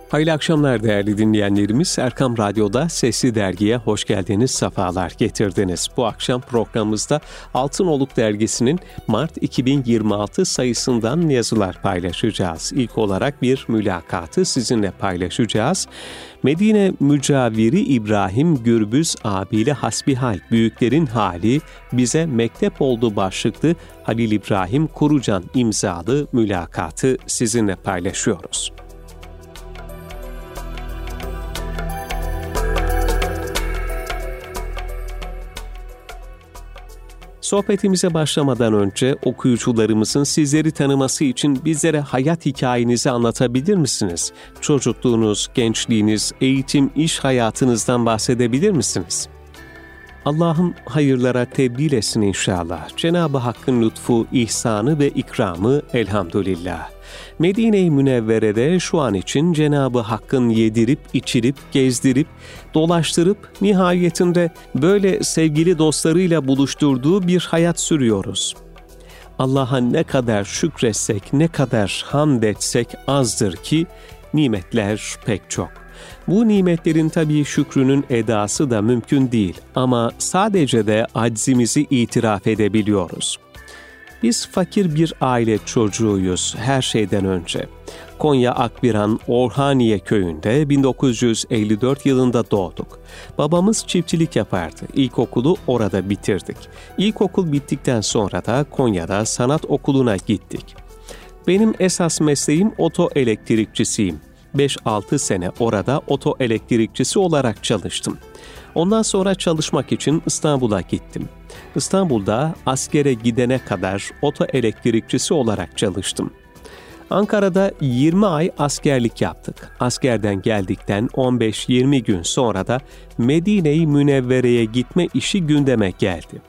Hayırlı akşamlar değerli dinleyenlerimiz. Erkam Radyo'da Sesli Dergi'ye hoş geldiniz, sefalar getirdiniz. Bu akşam programımızda Altınoluk Dergisi'nin Mart 2026 sayısından yazılar paylaşacağız. İlk olarak bir mülakatı sizinle paylaşacağız. Medine mücaviri İbrahim Gürbüz abiyle hasbihal büyüklerin hali bize mektep oldu başlıklı Halil İbrahim Kurucan imzalı mülakatı sizinle paylaşıyoruz. Sohbetimize başlamadan önce okuyucularımızın sizleri tanıması için bizlere hayat hikayenizi anlatabilir misiniz? Çocukluğunuz, gençliğiniz, eğitim, iş hayatınızdan bahsedebilir misiniz? Allah'ım hayırlara tebdil etsin inşallah. Cenab-ı Hakk'ın lütfu, ihsanı ve ikramı elhamdülillah. Medine-i Münevvere'de şu an için Cenab-ı Hakk'ın yedirip, içirip, gezdirip, dolaştırıp, nihayetinde böyle sevgili dostlarıyla buluşturduğu bir hayat sürüyoruz. Allah'a ne kadar şükretsek, ne kadar hamd etsek azdır ki nimetler pek çok. Bu nimetlerin tabii şükrünün edası da mümkün değil ama sadece de aczimizi itiraf edebiliyoruz. Biz fakir bir aile çocuğuyuz her şeyden önce. Konya Akbiran Orhaniye köyünde 1954 yılında doğduk. Babamız çiftçilik yapardı. İlkokulu orada bitirdik. İlkokul bittikten sonra da Konya'da sanat okuluna gittik. Benim esas mesleğim oto elektrikçisiyim. 5-6 sene orada oto elektrikçisi olarak çalıştım. Ondan sonra çalışmak için İstanbul'a gittim. İstanbul'da askere gidene kadar oto elektrikçisi olarak çalıştım. Ankara'da 20 ay askerlik yaptık. Askerden geldikten 15-20 gün sonra da Medine-i Münevvere'ye gitme işi gündeme geldi.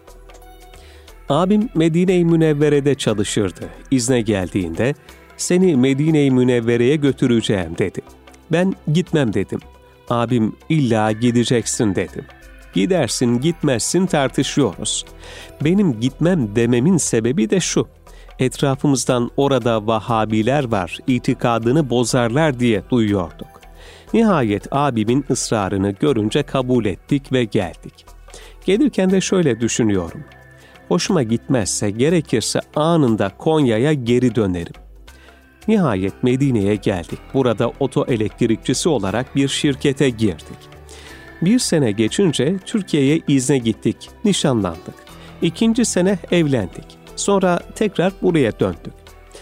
Abim Medine-i Münevvere'de çalışırdı. İzne geldiğinde "Seni Medine-i Münevvere'ye götüreceğim" dedi. Ben gitmem dedim. Abim "İlla gideceksin" dedi. Gidersin gitmezsin tartışıyoruz. Benim gitmem dememin sebebi de şu: etrafımızdan orada Vahabiler var, itikadını bozarlar diye duyuyorduk. Nihayet abimin ısrarını görünce kabul ettik ve geldik. Gelirken de şöyle düşünüyorum: hoşuma gitmezse gerekirse anında Konya'ya geri dönerim. Nihayet Medine'ye geldik. Burada oto elektrikçisi olarak bir şirkete girdik. Bir sene geçince Türkiye'ye izne gittik, nişanlandık. 2. sene evlendik. Sonra tekrar buraya döndük.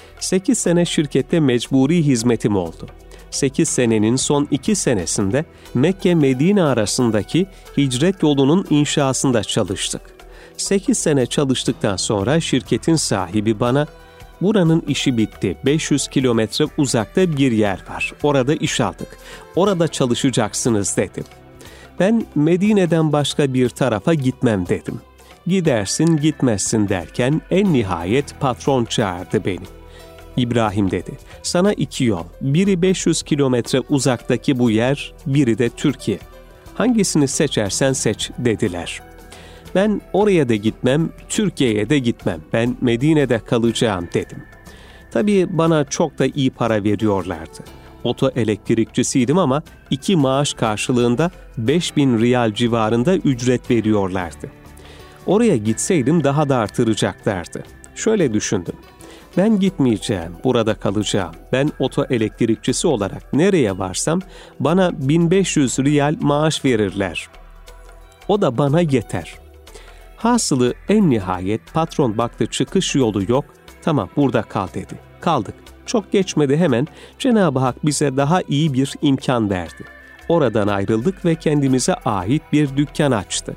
8 sene şirkette mecburi hizmetim oldu. 8 senenin son 2 senesinde Mekke-Medine arasındaki hicret yolunun inşasında çalıştık. 8 sene çalıştıktan sonra şirketin sahibi bana "Buranın işi bitti. 500 kilometre uzakta bir yer var. Orada iş aldık. Orada çalışacaksınız" dedi. Ben Medine'den başka bir tarafa gitmem dedim. Gidersin gitmezsin derken en nihayet patron çağırdı beni. "İbrahim" dedi, "sana 2 yol. Biri 500 kilometre uzaktaki bu yer, biri de Türkiye. Hangisini seçersen seç" dediler. Ben oraya da gitmem, Türkiye'ye de gitmem. Ben Medine'de kalacağım dedim. Tabii bana çok da iyi para veriyorlardı. Oto elektrikçisiydim ama 2 maaş karşılığında 5.000 riyal civarında ücret veriyorlardı. Oraya gitseydim daha da artıracaklardı. Şöyle düşündüm: ben gitmeyeceğim, burada kalacağım. Ben oto elektrikçisi olarak nereye varsam bana 1500 riyal maaş verirler. O da bana yeter. Hasılı en nihayet patron baktı çıkış yolu yok, "Tamam burada kal" dedi. Kaldık. Çok geçmedi hemen Cenab-ı Hak bize daha iyi bir imkan verdi. Oradan ayrıldık ve kendimize ait bir dükkan açtık.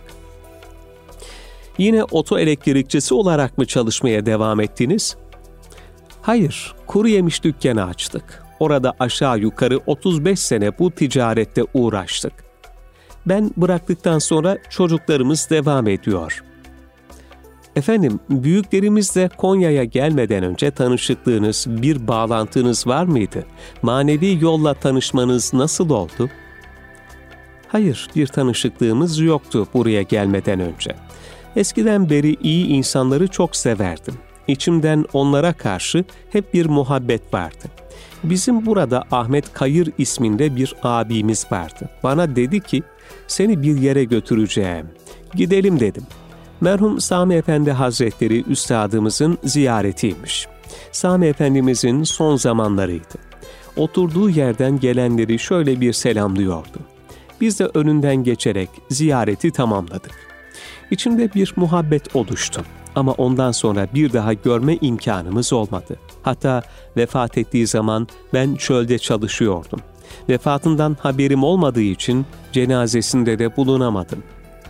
Yine oto elektrikçisi olarak mı çalışmaya devam ettiniz? Hayır, kuru yemiş dükkanı açtık. Orada aşağı yukarı 35 sene bu ticarette uğraştık. Ben bıraktıktan sonra çocuklarımız devam ediyor. Efendim, büyüklerimizle Konya'ya gelmeden önce tanışıklığınız, bir bağlantınız var mıydı? Manevi yolla tanışmanız nasıl oldu? Hayır, bir tanışıklığımız yoktu buraya gelmeden önce. Eskiden beri iyi insanları çok severdim. İçimden onlara karşı hep bir muhabbet vardı. Bizim burada Ahmet Kayır isminde bir abimiz vardı. Bana dedi ki, seni bir yere götüreceğim. Gidelim dedim. Merhum Sami Efendi Hazretleri üstadımızın ziyaretiymiş. Sami Efendimizin son zamanlarıydı. Oturduğu yerden gelenleri şöyle bir selamlıyordu. Biz de önünden geçerek ziyareti tamamladık. İçimde bir muhabbet oluştu. Ama ondan sonra bir daha görme imkanımız olmadı. Hatta vefat ettiği zaman ben çölde çalışıyordum. Vefatından haberim olmadığı için cenazesinde de bulunamadım.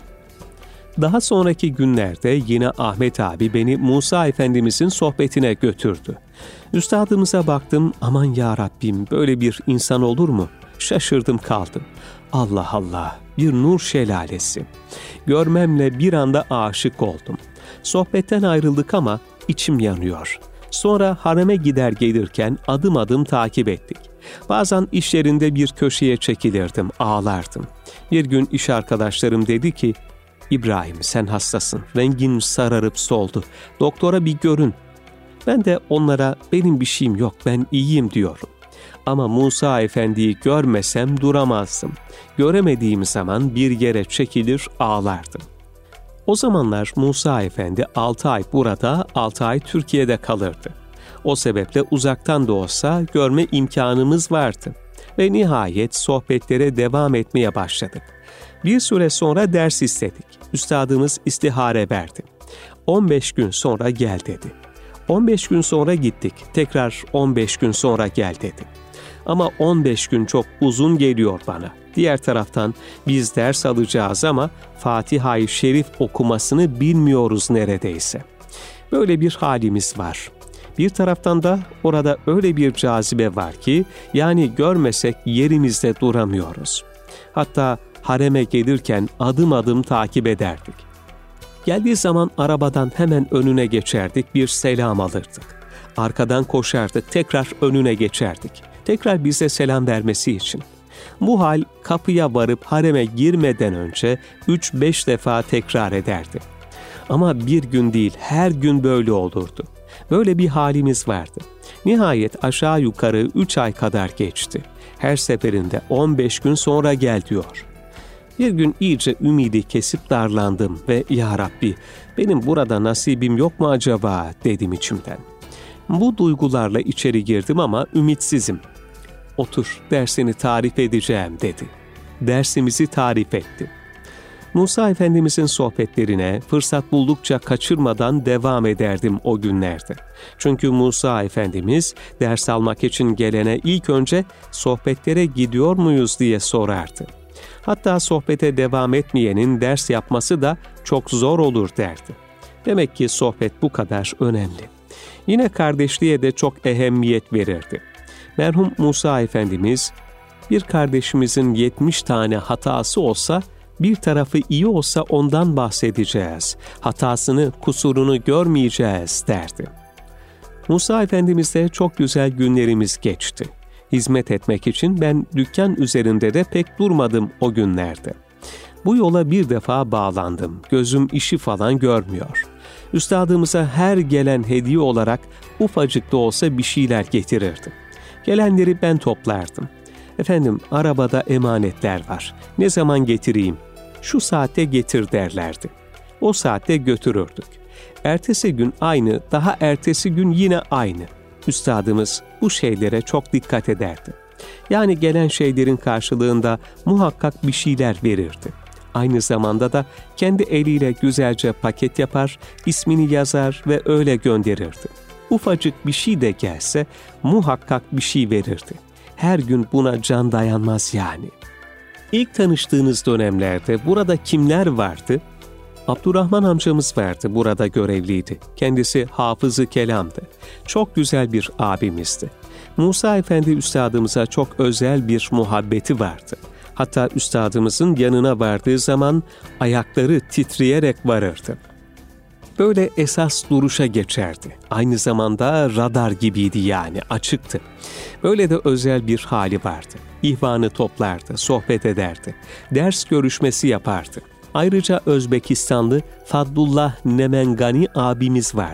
Daha sonraki günlerde yine Ahmet abi beni Musa Efendimizin sohbetine götürdü. Üstadımıza baktım, aman ya Rabbim, böyle bir insan olur mu? Şaşırdım kaldım. Allah Allah, bir nur şelalesi. Görmemle bir anda aşık oldum. Sohbetten ayrıldık ama içim yanıyor. Sonra hareme gider gelirken adım adım takip ettik. Bazen iş yerinde bir köşeye çekilirdim, ağlardım. Bir gün iş arkadaşlarım dedi ki, İbrahim sen hastasın, rengin sararıp soldu, doktora bir görün. Ben de onlara benim bir şeyim yok, ben iyiyim diyorum. Ama Musa Efendi'yi görmesem duramazdım. Göremediğim zaman bir yere çekilir ağlardım. O zamanlar Musa Efendi 6 ay burada, 6 ay Türkiye'de kalırdı. O sebeple uzaktan da olsa görme imkanımız vardı. Ve nihayet sohbetlere devam etmeye başladık. Bir süre sonra ders istedik. Üstadımız istihare verdi. 15 gün sonra gel dedi. 15 gün sonra gittik. Tekrar 15 gün sonra gel dedi. Ama 15 gün çok uzun geliyor bana. Diğer taraftan biz ders alacağız ama Fatiha-i Şerif okumasını bilmiyoruz neredeyse. Böyle bir halimiz var. Bir taraftan da orada öyle bir cazibe var ki yani görmesek yerimizde duramıyoruz. Hatta hareme gelirken adım adım takip ederdik. Geldiği zaman arabadan hemen önüne geçerdik, bir selam alırdık. Arkadan koşardık, tekrar önüne geçerdik. Tekrar bize selam vermesi için. Bu hal kapıya varıp hareme girmeden önce 3-5 defa tekrar ederdi. Ama bir gün değil, her gün böyle olurdu. Böyle bir halimiz vardı. Nihayet aşağı yukarı 3 ay kadar geçti. Her seferinde 15 gün sonra gel diyor. Bir gün iyice ümidi kesip darlandım ve ya Rabbi benim burada nasibim yok mu acaba dedim içimden. Bu duygularla içeri girdim ama ümitsizim. Otur, dersini tarif edeceğim dedi. Dersimizi tarif etti. Musa Efendimizin sohbetlerine fırsat buldukça kaçırmadan devam ederdim o günlerde. Çünkü Musa Efendimiz ders almak için gelene ilk önce sohbetlere gidiyor muyuz diye sorardı. Hatta sohbete devam etmeyenin ders yapması da çok zor olur derdi. Demek ki sohbet bu kadar önemli. Yine kardeşliğe de çok ehemmiyet verirdi. Merhum Musa Efendimiz, bir kardeşimizin 70 tane hatası olsa, bir tarafı iyi olsa ondan bahsedeceğiz, hatasını, kusurunu görmeyeceğiz derdi. Musa Efendimiz'le çok güzel günlerimiz geçti. Hizmet etmek için ben dükkan üzerinde de pek durmadım o günlerde. Bu yola bir defa bağlandım, gözüm işi falan görmüyor. Üstadımıza her gelen hediye olarak ufacık da olsa bir şeyler getirirdim. Gelenleri ben toplardım. Efendim arabada emanetler var, ne zaman getireyim? Şu saate getir derlerdi. O saatte götürürdük. Ertesi gün aynı, daha ertesi gün yine aynı. Üstadımız bu şeylere çok dikkat ederdi. Yani gelen şeylerin karşılığında muhakkak bir şeyler verirdi. Aynı zamanda da kendi eliyle güzelce paket yapar, ismini yazar ve öyle gönderirdi. Ufacık bir şey de gelse muhakkak bir şey verirdi. Her gün buna can dayanmaz yani. İlk tanıştığınız dönemlerde burada kimler vardı? Abdurrahman amcamız vardı, burada görevliydi. Kendisi hafızı kelamdı. Çok güzel bir abimizdi. Musa Efendi üstadımıza çok özel bir muhabbeti vardı. Hatta üstadımızın yanına vardığı zaman ayakları titreyerek varırdı. Böyle esas duruşa geçerdi. Aynı zamanda radar gibiydi yani, açıktı. Böyle de özel bir hali vardı. İhvanı toplardı, sohbet ederdi. Ders görüşmesi yapardı. Ayrıca Özbekistanlı Fadlullah Nemengani abimiz vardı.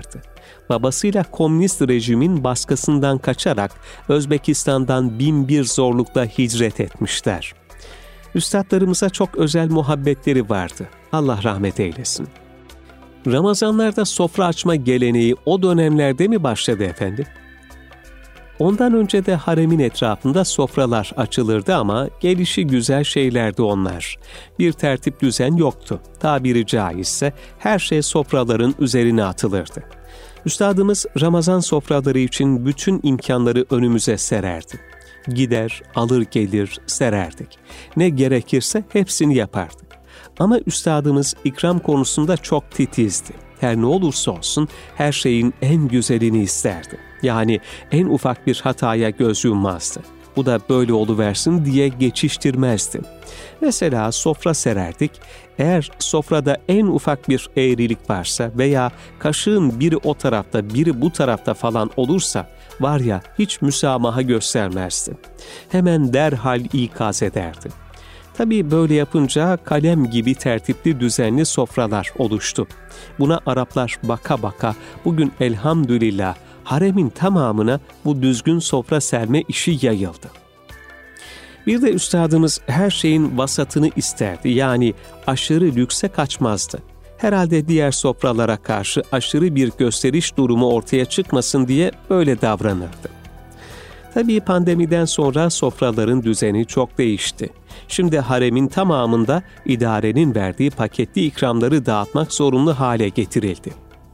Babasıyla komünist rejimin baskısından kaçarak Özbekistan'dan binbir zorlukla hicret etmişler. Üstadlarımıza çok özel muhabbetleri vardı. Allah rahmet eylesin. Ramazanlarda sofra açma geleneği o dönemlerde mi başladı efendim? Ondan önce de haremin etrafında sofralar açılırdı ama gelişi güzel şeylerdi onlar. Bir tertip düzen yoktu. Tabiri caizse her şey sofraların üzerine atılırdı. Üstadımız Ramazan sofraları için bütün imkanları önümüze sererdi. Gider, alır gelir, sererdik. Ne gerekirse hepsini yapardık. Ama üstadımız ikram konusunda çok titizdi. Her ne olursa olsun her şeyin en güzelini isterdi. Yani en ufak bir hataya göz yummazdı. Bu da böyle oluversin diye geçiştirmezdi. Mesela sofra sererdik. Eğer sofrada en ufak bir eğrilik varsa veya kaşığın biri o tarafta biri bu tarafta falan olursa var ya hiç müsamaha göstermezdi. Hemen derhal ikaz ederdi. Tabii böyle yapınca kalem gibi tertipli düzenli sofralar oluştu. Buna Araplar baka baka bugün elhamdülillah haremin tamamına bu düzgün sofra serme işi yayıldı. Bir de üstadımız her şeyin vasatını isterdi, yani aşırı lükse kaçmazdı. Herhalde diğer sofralara karşı aşırı bir gösteriş durumu ortaya çıkmasın diye böyle davranırdı. Tabii pandemiden sonra sofraların düzeni çok değişti. Şimdi haremin tamamında idarenin verdiği paketli ikramları dağıtmak zorunlu hale getirildi.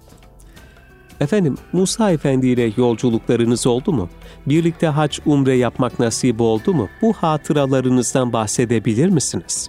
Efendim, Musa Efendi ile yolculuklarınız oldu mu? Birlikte hac, umre yapmak nasip oldu mu? Bu hatıralarınızdan bahsedebilir misiniz?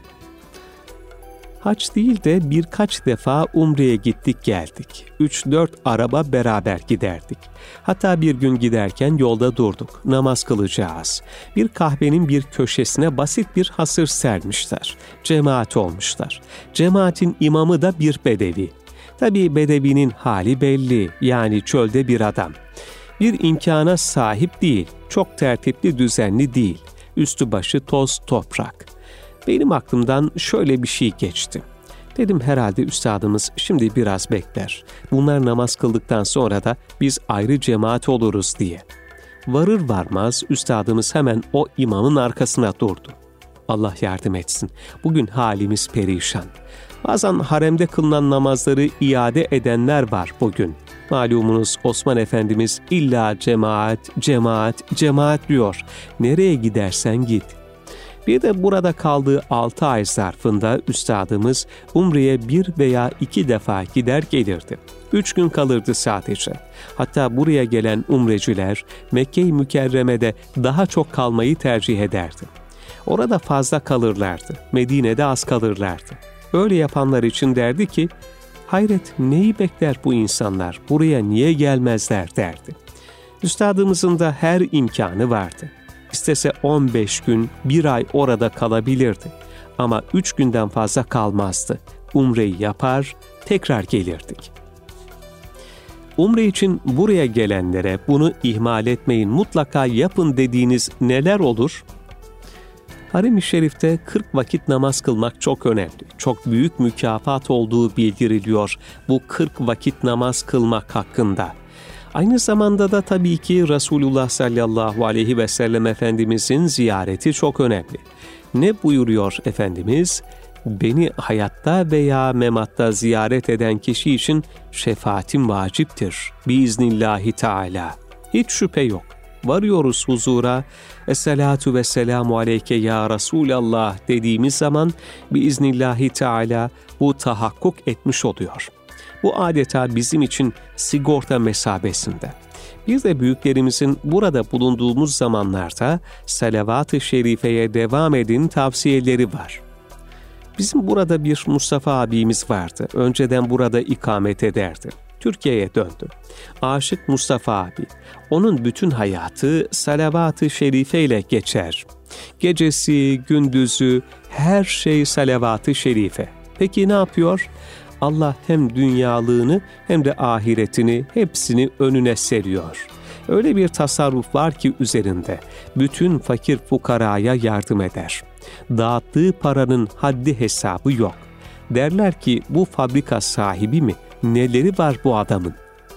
Hac değil de birkaç defa umreye gittik geldik. 3-4 araba beraber giderdik. Hatta bir gün giderken yolda durduk. Namaz kılacağız. Bir kahvenin bir köşesine basit bir hasır sermişler. Cemaat olmuşlar. Cemaatin imamı da bir bedevi. Tabii bedevinin hali belli, yani çölde bir adam. Bir imkana sahip değil, çok tertipli düzenli değil. Üstü başı toz toprak. Benim aklımdan şöyle bir şey geçti. Dedim herhalde üstadımız şimdi biraz bekler. Bunlar namaz kıldıktan sonra da biz ayrı cemaat oluruz diye. Varır varmaz üstadımız hemen o imamın arkasına durdu. Allah yardım etsin. Bugün halimiz perişan. Bazen haremde kılınan namazları iade edenler var bugün. Malumunuz Osman Efendimiz illa cemaat, cemaat, cemaat diyor. Nereye gidersen git. Bir de burada kaldığı 6 ay zarfında üstadımız umreye 1 veya 2 defa gider gelirdi. 3 gün kalırdı sadece. Hatta buraya gelen umreciler Mekke-i Mükerreme'de daha çok kalmayı tercih ederdi. Orada fazla kalırlardı, Medine'de az kalırlardı. Öyle yapanlar için derdi ki, hayret neyi bekler bu insanlar, buraya niye gelmezler derdi. Üstadımızın da her imkanı vardı. İstese 15 gün, 1 ay orada kalabilirdi. Ama 3 günden fazla kalmazdı. Umreyi yapar, tekrar gelirdik. Umre için buraya gelenlere bunu ihmal etmeyin, mutlaka yapın dediğiniz neler olur? Harem-i Şerif'te 40 vakit namaz kılmak çok önemli. Çok büyük mükafat olduğu bildiriliyor bu 40 vakit namaz kılmak hakkında. Aynı zamanda da tabii ki Resulullah sallallahu aleyhi ve sellem Efendimizin ziyareti çok önemli. Ne buyuruyor Efendimiz? Beni hayatta veya mematta ziyaret eden kişi için şefaatim vaciptir. Biiznillahi Teala. Hiç şüphe yok. Varıyoruz huzura, Esselatu ve selamu aleyke ya Resulallah dediğimiz zaman biiznillahi Teala bu tahakkuk etmiş oluyor. Bu adeta bizim için sigorta mesabesinde. Bir de büyüklerimizin burada bulunduğumuz zamanlarda salavat-ı şerifeye devam edin tavsiyeleri var. Bizim burada bir Mustafa abimiz vardı. Önceden burada ikamet ederdi. Türkiye'ye döndü. Aşık Mustafa abi. Onun bütün hayatı salavat-ı şerifeyle geçer. Gecesi, gündüzü, her şey salavat-ı şerife. Peki ne yapıyor? Allah hem dünyalığını hem de ahiretini hepsini önüne seriyor. Öyle bir tasarruf var ki üzerinde. Bütün fakir fukaraya yardım eder. Dağıttığı paranın haddi hesabı yok. Derler ki bu fabrika sahibi mi? Neleri var bu adamın?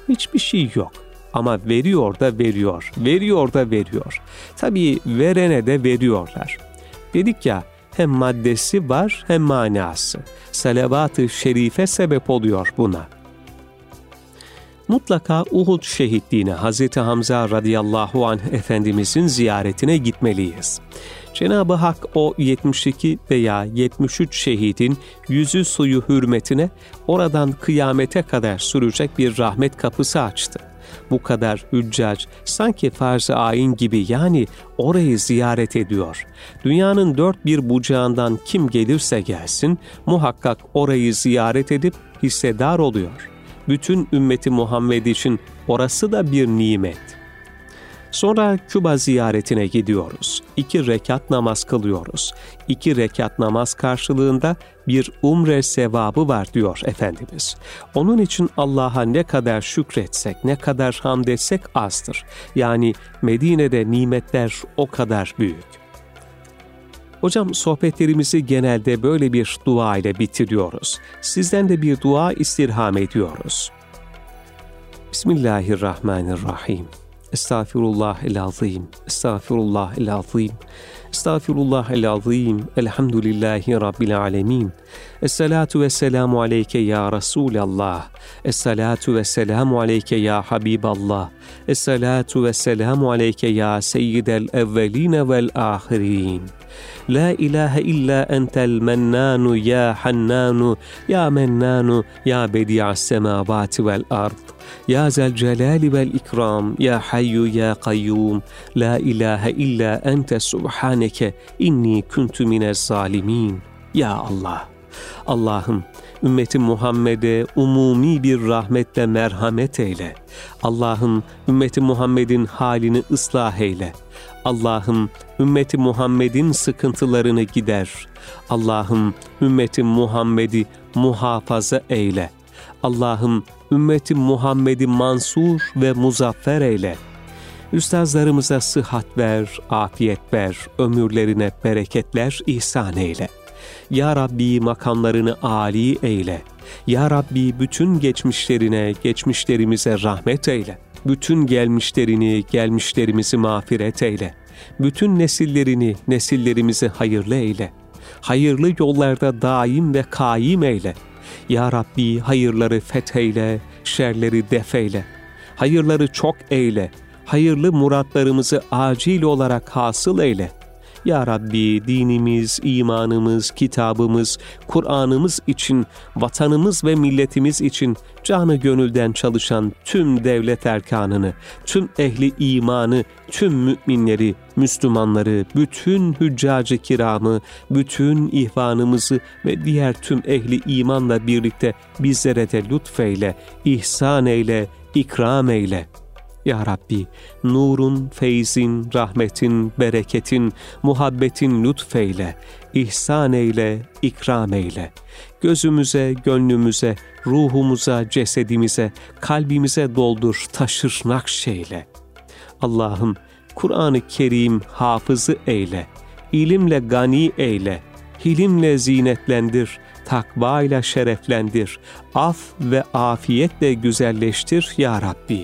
Hiçbir şey yok. Ama veriyor da veriyor, veriyor da veriyor. Tabii verene de veriyorlar. Dedik ya, hem maddesi var hem manası. Salavat-ı şerife sebep oluyor buna. Mutlaka Uhud şehitliğine, Hazreti Hamza radıyallahu anh Efendimizin ziyaretine gitmeliyiz. Cenab-ı Hak o 72 veya 73 şehidin yüzü suyu hürmetine oradan kıyamete kadar sürecek bir rahmet kapısı açtı. Bu kadar hüccac sanki farz-ı ayin gibi, yani orayı ziyaret ediyor. Dünyanın dört bir bucağından kim gelirse gelsin muhakkak orayı ziyaret edip hissedar oluyor. Bütün ümmeti Muhammed için orası da bir nimet. Sonra Küba ziyaretine gidiyoruz. 2 rekat namaz kılıyoruz. 2 rekat namaz karşılığında bir umre sevabı var diyor Efendimiz. Onun için Allah'a ne kadar şükretsek, ne kadar hamd etsek azdır. Yani Medine'de nimetler o kadar büyük. Hocam, sohbetlerimizi genelde böyle bir dua ile bitiriyoruz. Sizden de bir dua istirham ediyoruz. Bismillahirrahmanirrahim. Estağfirullahel-azim, estağfirullahel-azim, estağfirullahel-azim, elhamdülillahi rabbil alemin. Esselatu vesselamu aleyke ya Resulallah, esselatu vesselamu aleyke ya Habiballah, esselatu vesselamu aleyke ya seyyidel evveline vel ahirin. La ilahe illa entel mennanu ya hannanu, ya mennanu, ya bedi'as semavati vel ard. Ya zel celali vel ikram, ya hayyu ya kayyum, la ilahe illa ente subhaneke inni kuntu minez zalimin. Ya Allah! Allah'ım, ümmeti Muhammed'e umumi bir rahmetle merhamet eyle. Allah'ım, ümmeti Muhammed'in halini ıslah eyle. Allah'ım, ümmeti Muhammed'in sıkıntılarını gider. Allah'ım, ümmeti Muhammed'i muhafaza eyle. Allah'ım, ümmeti Muhammed'i mansur ve muzaffer eyle. Üstazlarımıza sıhhat ver, afiyet ver, ömürlerine bereketler ihsan eyle. Ya Rabbi, makamlarını âli eyle. Ya Rabbi, bütün geçmişlerimize rahmet eyle. Bütün gelmişlerimizi mağfiret eyle. Bütün nesillerimizi hayırlı eyle. Hayırlı yollarda daim ve kaim eyle. Ya Rabbi, hayırları fetheyle, şerleri defeyle. Hayırları çok eyle. Hayırlı muratlarımızı acil olarak hasıl eyle. Ya Rabbi, dinimiz, imanımız, kitabımız, Kur'an'ımız için, vatanımız ve milletimiz için canı gönülden çalışan tüm devlet erkanını, tüm ehli imanı, tüm müminleri, Müslümanları, bütün hüccacı kiramı, bütün ihvanımızı ve diğer tüm ehli imanla birlikte bizlere de lütfeyle, ihsan eyle, ikram eyle. Ya Rabbi, nurun, feyzin, rahmetin, bereketin, muhabbetin lütfeyle, ihsan eyle, ikram eyle. Gözümüze, gönlümüze, ruhumuza, cesedimize, kalbimize doldur, taşır, nakşeyle. Allah'ım, Kur'an-ı Kerim hafızı eyle, ilimle gani eyle, hilimle zinetlendir, takvayla şereflendir, af ve afiyetle güzelleştir ya Rabbi.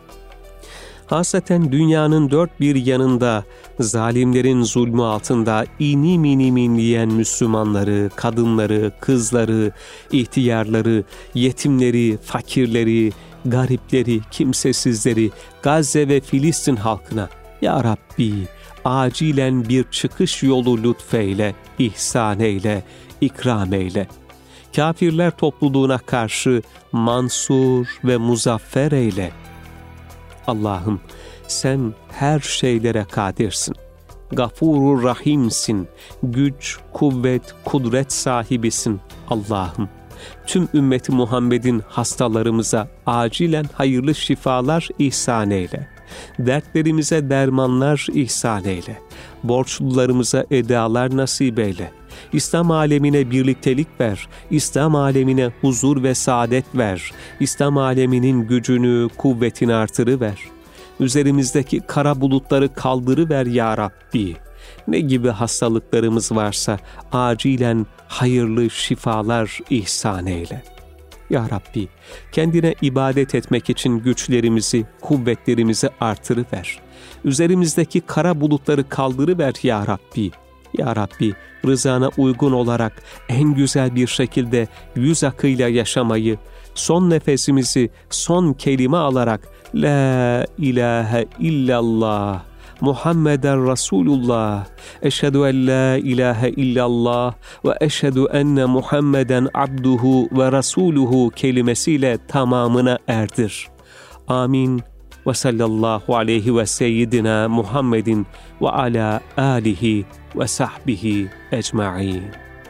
Hasaten dünyanın dört bir yanında zalimlerin zulmü altında inim inim inleyen Müslümanları, kadınları, kızları, ihtiyarları, yetimleri, fakirleri, garipleri, kimsesizleri, Gazze ve Filistin halkına ya Rabbi acilen bir çıkış yolu lütfeyle, ihsan eyle, ikram eyle. Kafirler topluluğuna karşı mansur ve muzaffer eyle. Allah'ım, sen her şeylere kadirsin. Gafurur Rahimsin. Güç, kuvvet, kudret sahibisin. Allah'ım, tüm ümmeti Muhammed'in hastalarımıza acilen hayırlı şifalar ihsan eyle. Dertlerimize dermanlar ihsan eyle. Borçlularımıza edalar nasip eyle. İslam alemine birliktelik ver. İslam alemine huzur ve saadet ver. İslam aleminin gücünü, kuvvetini artırıver. Üzerimizdeki kara bulutları kaldırıver ya Rabbi. Ne gibi hastalıklarımız varsa acilen hayırlı şifalar ihsan eyle. Ya Rabbi, kendine ibadet etmek için güçlerimizi, kuvvetlerimizi artırıver. Üzerimizdeki kara bulutları kaldırıver ya Rabbi. Ya Rabbi, rızana uygun olarak en güzel bir şekilde yüz akıyla yaşamayı, son nefesimizi son kelime alarak La ilahe illallah Muhammeden Resulullah, eşhedü en la ilahe illallah ve eşhedü enne Muhammeden abduhu ve rasuluhu kelimesiyle tamamına erdir. Amin. Ve sallallahu aleyhi ve seyyidina Muhammedin ve ala alihi ve sahbihi ecma'in.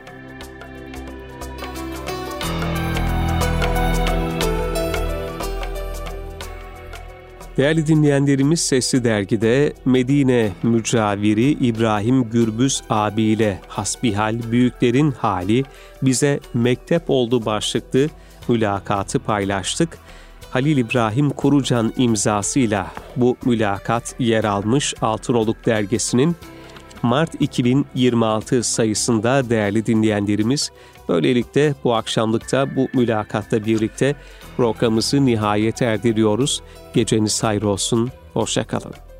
Değerli dinleyenlerimiz, Sesli Dergi'de Medine mücaviri İbrahim Gürbüz abiyle hasbihal büyüklerin hali bize mektep oldu başlıklı mülakatı paylaştık. Halil İbrahim Kurucan imzasıyla bu mülakat yer almış Altınoluk Dergisi'nin Mart 2026 sayısında değerli dinleyenlerimiz. Böylelikle bu akşamlıkta bu mülakatla birlikte programımızı nihayete erdiriyoruz. Geceniz hayır olsun, hoşça kalın.